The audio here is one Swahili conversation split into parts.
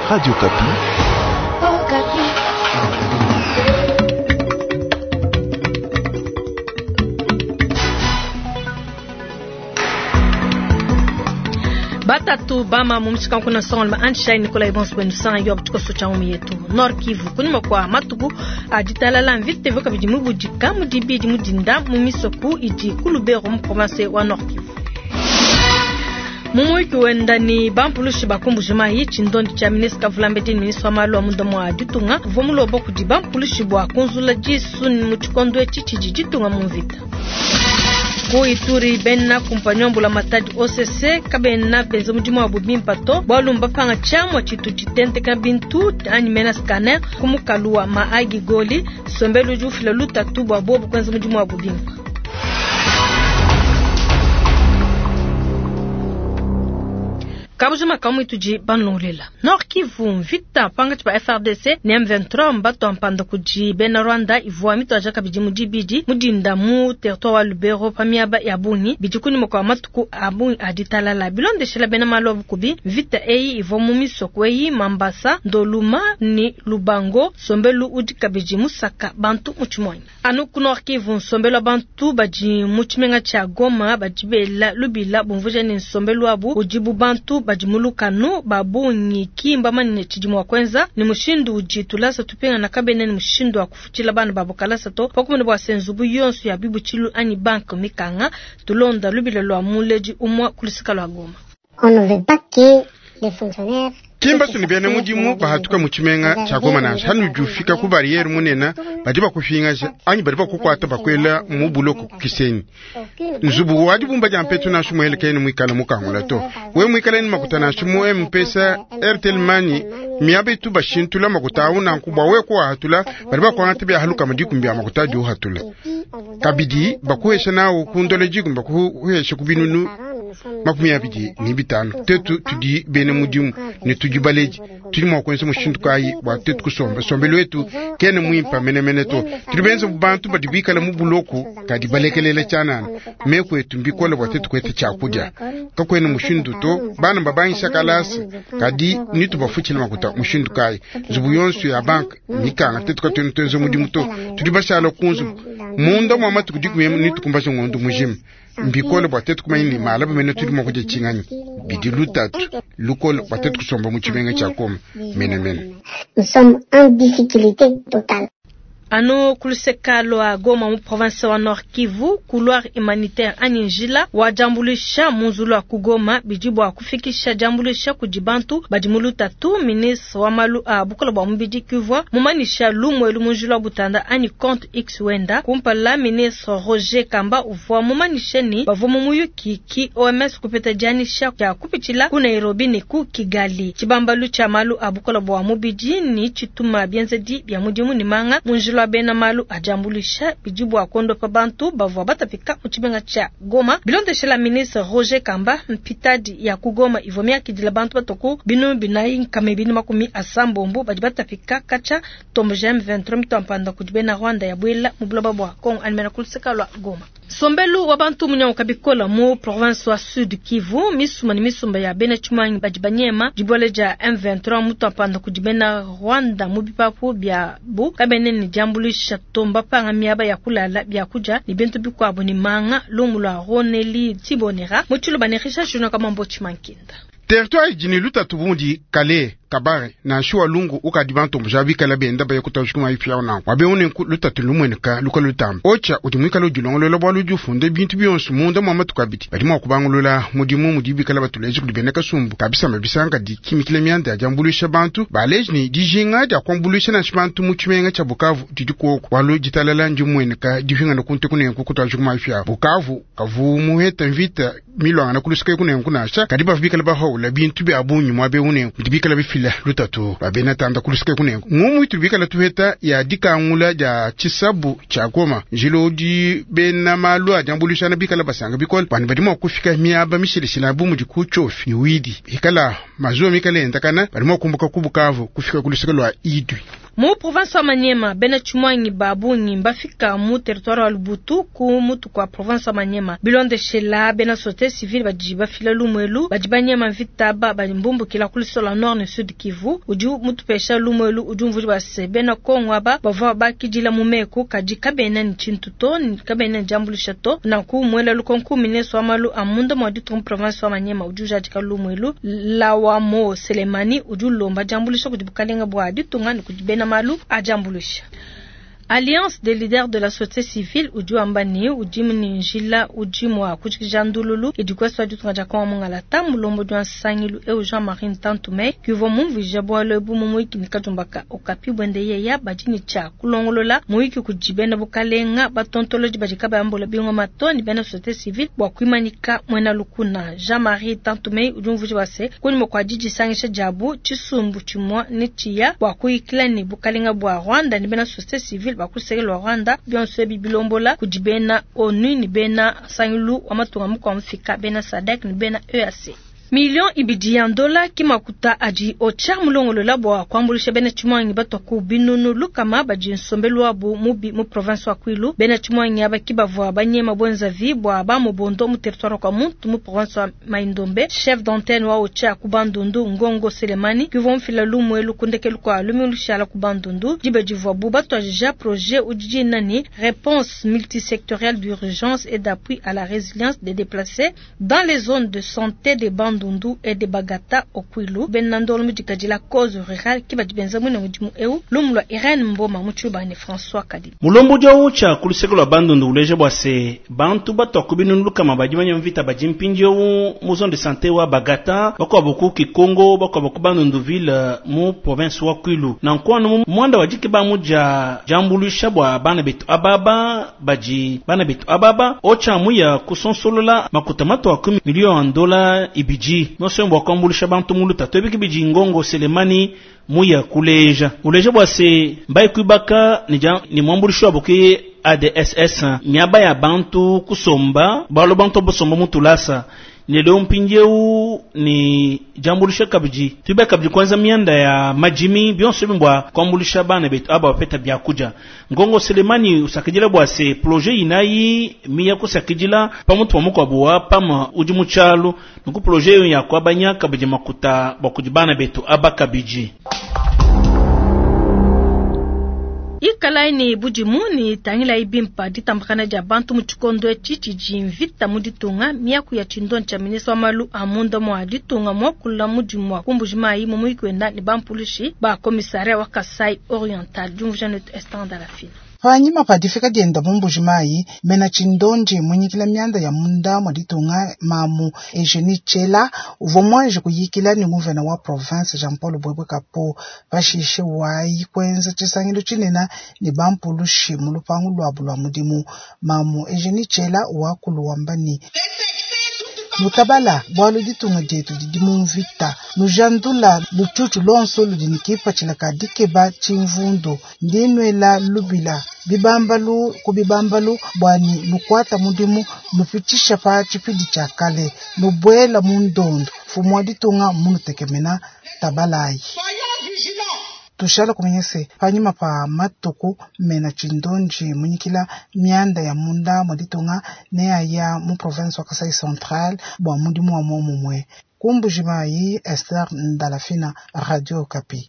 Radio Kapi. Oh, Kapi. Batatu bama mumsika kuna songa ma anshai Nicolas Ibons benu sanga yob tuko socha yetu Nord Kivu kunima kwa matugu ajitalala mvite voka bidimu budika mudibi dimu dinda mumisoku iji kulubero mu province wa Nord Kivu. Mumuiki wendani bampulushi bakumbu juma hichi ndondi cha ministra Vulambedini ministra malu wa mundo mwa ditunga vomulo boku di bampulushi bwa kunzula jisu ni muchikondo chichi jitunga mumvita. Ko Ituri benna kumpanyon bula matadi OCC kabenna benzo mujimo wa bubimpato bwalumba panga chamwa chitu chitente kabintu ani mena scanner kumukalua maagi goli sombelu jufile luta tubu abobu kwenza mujimo wa bubimpa. Kabujuma kamu ituji banlolela. Nord Kivu vita panga chipa FRDC ni M23 mbato ampanda kuji bena Rwanda ivua mito ajaka biji mujibiji mudinda mu territoire wa Lubero pamiaba ya Buni bijikuni mokwa matuku abuni aditalala bilonde shela bena malobu kubi vita eyi ivo mumiso kweyi Mambasa ndoluma ni Lubango sombelu udika biji musaka bantu muchimoini. Anuku Nord Kivu sombelu bantu baji muchimenga cha Goma bajibela lubila bumvuja ni sombelu abu ujibu bantu bajimulukano babunyi kimba mani chijimu wa kwenza ni mushindu ujitulasa tupinga na kabene ni mushindu wa kufuchila bana babukalasa to pakumuni bwa senzubu yonsu ya bibu chilu ani bank mikanga tulonda lubile lwa muleji umwa kulisika lwa Goma. On ne veut pas que les fonctionnaires Kimba sunibene mujimu bahatuka muchimenga cha Goma na hanu jufika ku barriere munena bajiba kufinga anyi bariba kukwata bakwela mu buloko kisenyi nzubu wadi bumba jampetu na shumwele kene mwikala mukangula to we mwikala ni makutana shumu mpesa Airtel Money miabe tu bashintula makutauna nkubwa we kwa hatula bariba kwa natibi haluka madikumbi makutaji hatula kabidi bakuhesha nawo kundoleji kumba kuhesha kubinunu makumi abidi ni bitano tetu tudi bene mudimu ni tujibaleji tuli mwakonse mushindukayi wa tetu kusomba sombelo wetu kene muimpa mene to tulibenza bubantu badibika la mubuloko kadi balekelele chanana meko etu mbikola wa tetu kwete chakuja kakwene mushindu to bana babanyi shakalasi kadi nitu bafuchila makuta mushindukayi zubuyonsu ya bank mikanga tetu katenzo mudimu to tulibashala kunzu munda mwa tukudiku nitu kumbasha ngondu mujimu mbikolo batetu kuma ini malaba mene tuli mokoje chingani bidi lutatu lukolo batetu kusomba muchimenga cha Goma mene nous sommes en difficulté totale. Ano kulisekalo wa Goma mu province wa Nord Kivu couloir humanitaire aninjila wa jambulisha munzulu wa kugoma bijibu wa kufikisha jambulisha kujibantu bajimuluta tu ministre wa malu bukola bwa mbiji Kivu mumanisha lumwe lumunjulu wa butanda ani compte X wenda kumpala ministre Roger Kamba uvwa mumanisheni bavumu muyuki ki OMS kupeta janisha ya kupichila ku Nairobi ni ku Kigali chibambalu cha malu bukola bwa mbiji ni chituma bienzedi bya mujimu ni manga munjulu bena malu ajambulisha bijibu wa kondo pa bantu bavwa batapika uchibenga cha Goma bilonde shela ministre Roger Kamba mpitadi ya kugoma ivomia kidila bantu batoku binu binayi nkame binu makumi asambombo bajibatapika kacha tombo jem 23 mitampanda kujibena Rwanda ya bwela mubuloba bwa Kongo animena kuliseka lwa Goma. Sombelu wa bantu munya kabikola mu province wa Sud Kivu misuma ni misumba ya bena chumanyi bajibanyema jiboleja M23 mutampanda kujibena Rwanda mubipapu bya bu kabene ni jambulisha tomba panga miaba ya kulala bya kuja ni bintu bikwabo ni manga lumula Roneli Tibonera muchulo banerisha shuna kama mbochi mankinda territoire jini luta tubundi kale kabare na shuwa lungu ukadibanto mjabi kala benda ba yakuta shukuma ifya na wabe une luta tulumwene ka lukalutam ocha udimwika lo julongolo lo bwalu jufunde bintu biyonsu munda mama tukabiti badi mwa kubangolola mudimu mudibi kala batuleje kulibena sumbu kabisa mabisanga di kimikile mianda jambulisha bantu balejni dijinga da kwambulisha na shibantu muchimenga cha Bukavu didiko walu jitalala njumwene ka difinga no kunte kunen kukuta shukuma ifya Bukavu kavu muheta vita milwanga na kulusika kunen kunasha kadiba bikala ba ho la bintu bi abunyu mwabe une dibikala bifila lutatu babena tanda kulusika kunengo ngumu itubikala tuheta ya dikangula ja chisabu cha Goma jilodi bena malu ajambulisha na bikala basanga bikol bani badimo kufika miaba mishilishila bumu dikuchofi ni widi ikala mazuo mikale ndakana badimo kumbuka kubukavu kufika kulusika lwa idwi Mu province wa Manyema bena chumwanyi babunyi mbafika mu territoire wa Lubutu ku mutu kwa province wa Manyema bilonde shela bena société civile bajiba fila lumwelu bajibanyema vitaba balimbumbu kila kulisola nord na sud Kivu uju mutu pesha lumwelu uju mvuji base bena kongwa bava bakijila mumeku kajika bena ni chintuto ni kabena jambulisha to na ku mwela lukonku mineso amalu amunda mwadi tom province wa Manyema uju jajika lumwelu la wa mo Selemani uju lomba jambulisha kujibukalenga bwadi tunga ni kujibena malu ajambulisha. Alliance des leaders de la société civile uju ambani ujimni njila ujimwa kujijandululu edukwaso adu tunga kwa mungala tamulombo dwan sangilu e Jean-Marie Tantume kivo mumvija bwa lebu mumuiki nikajumbaka okapi bwende ya bajini cha kulongolola muiki kujibena bukalenga batontoloji bajikaba ambola bingo matoni bena société civile bwa kuimanika mwena lukuna Jean-Marie Tantume ujumvuji wase kunimo kwa jiji sangisha jabu chisumbu chimwa nitia bwa kuikila ni bukalenga bwa Rwanda ni bena société civile bakusege lo Rwanda bionse bibilombola kujibena ONU ni bena sangilu amatunga mukwa mfika bena SADC ni bena EAC. Million ibidian dola kimakuta aji ocha mulongolo labwa kwambulisha bena chumwanyi bato ku binunu lukama baji nsombelu abu mubi mu province wa Kwilu bena chumwanyi abakibavwa banyema bonza vibwa ba mu bondo mu territoire kwa muntu mu province wa Maindombe chef d'antenne wa ocha kubandundu ngongo Selemani kivon fila lumwelu kundekelu kwa lumilushala kubandundu jibejivwa buba to ja projet ujiji nani réponse multisectorielle d'urgence et d'appui à la résilience des déplacés dans les zones de santé des bandes Dundu et de Bagata Okwilu benandolo mujikajila cause rurale kibajibenza mwina mujimu eu lumlwa Irene Mboma muchuba ni François Kadi mulombo jo cha kulisegolo bandundu uleje bwase bantu batokubinu lukama bajimanya mvita bajimpinjo mu zone de santé wa Bagata bako boku Kikongo bako boku bandundu ville mu province wa Kwilu na nkwano mwanda wajike ba muja jambulisha bwa bana betu ababa baji bana betu ababa ocha muya kusonsolola makutamato wa $10 million ibiji noso mbwa kambulisha bantu muluta tobiki biji ngongo Selemani muya kuleja uleja bwase mbai kuibaka ni mwambulisho aboke ADSS nyaba ya bantu kusomba balo bantu bosomba mutulasa Nilo mpinjeu ni jambulisha kabiji tuiba kabiji kwanza mianda ya majimi bionso mbwa kwambulisha bana betu aba wapeta byakuja ngongo Selemani usakijila bwase projet inayi miya kusakijila pamutu wamuko abuwa pama ujimuchalu nuku projet ya kwa banya kabiji makuta bakujibana betu aba kabiji Ikalaini bujimuni tangila ibimpa ditambakana ja bantu muchikondo ya chichiji invita muditunga miyaku ya chindon cha ministra malu amunda mwa ditunga mwa kula mujimwa kumbujimai mumuikwenda ni bampulishi ba komisaria wa Kasai Oriental jumvujanet estanda la fina. Hanyuma padifika dienda mumbujimayi mena chindonje mwenyikila mianda ya munda mwaditunga mamu Eugenie Chela uvomwaje kuyikila ni muvena wa province Jean-Paul Bwebwe Kapo bashishe wayi kwenza chisangilo chinena ni bampulushi mulupangu lwabulwa mudimu mamu Eugenie Chela wakulu wambani Mutabala bwalo ditunga detu didimumvita nujandula luchuchu lonso ludinikipa chilakadike ba chimvundo ndinwela lubila bibambalu kubibambalu bwani nukwata mudimu nupitisha pa chipidi cha kale nubwela mundondo fumwa ditunga munutekemena tabalayi tushala kumenyese hanyuma pa matuku mena chindonji munyikila mianda ya munda mwaditunga nea ya mu province wa Kasai Central bwa mudimu wa momumwe kumbujimayi Esther Ndalafina Radio Okapi.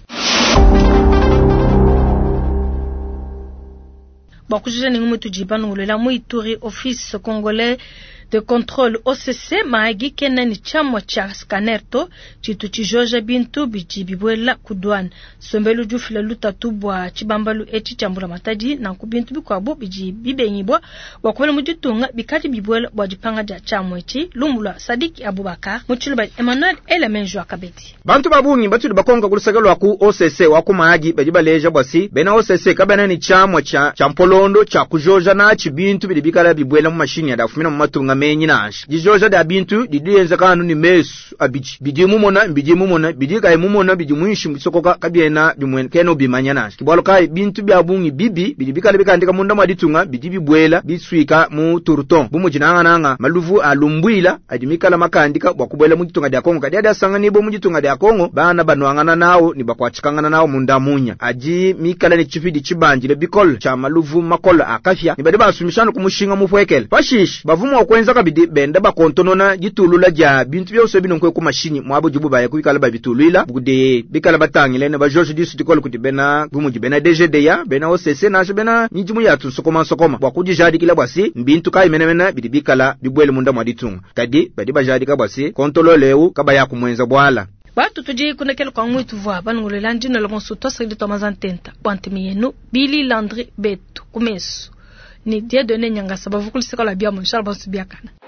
Bakujija ni ngumu tujibanu ngulela muituri office congolais de contrôle OCC maagi kena ni chamwa cha scannerto chitu chijoja bintu bijibibwela kudwan sombelu jufila lutatubwa chibambalu echi chambula matadi na kubintu bikwabo bijibibenyibwa wakwela mujitunga bikati bibwela bwajipanga ja chamwa echi lumbula Sadiki Abubakar muchuluba Emmanuel Elemenjo akabeti bantu babungi batuli bakonga kulisagalwa ku OCC wako maagi bajibaleja bwasi bena OCC kabana ni chamwa cha champolondo cha kujoja na chibintu bilibikala bibwela mu mashini ya dafumina mu matunga menyi nash jijoja da bintu didiyenza kanu ni mesu abiji biji mumona biji kai mumona biji muishi msokoka kabiena bimwen keno bimanya nash kibalo kai bintu byabungi bibi biji bikale bikandika munda maditunga biji bibwela biswika mu turton bumujinanga nanga maluvu alumbwila adimikala makandika bakubwela mujitunga dia Kongo kadi asanga nibo mujitunga dia Kongo bana banwangana nawo ni bakwachikangana nawo munda munya aji mikala ni chifidi chibanjile bikol cha maluvu makola akafya ni bade basumishana kumushinga mufwekele pashish bavumo okwenza kabidi benda bakontonona jitulula ja bintu byose bino nkwe ku mashini mwabo jibu baye kubikala babitulula bude bikala batangile ne ba George disu dikol kuti bena bumuji bena DGD ya bena OCC na bena nyijimu yatu sokoma bakuji jadi kila basi mbintu kai menemena bidibikala bibwele munda mwaditunga kadi bade bajadi kabasi kontololeu kabaya kumwenza bwala batu tuji kunekele kwa mwitu vwa banungule njino la monsuto sidi tomazantenta kwantimi yenu Billy Landry Betu kumesu ni dia done nyanga sababu kulisika la bia monshal bansu biakana